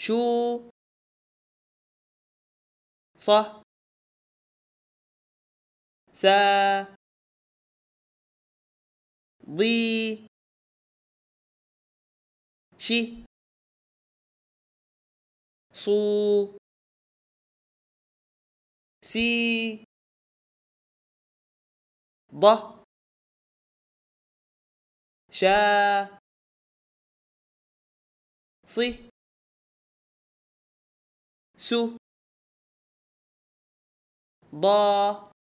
شو ص سا ضي شي صو سي ض شا صي سو ضا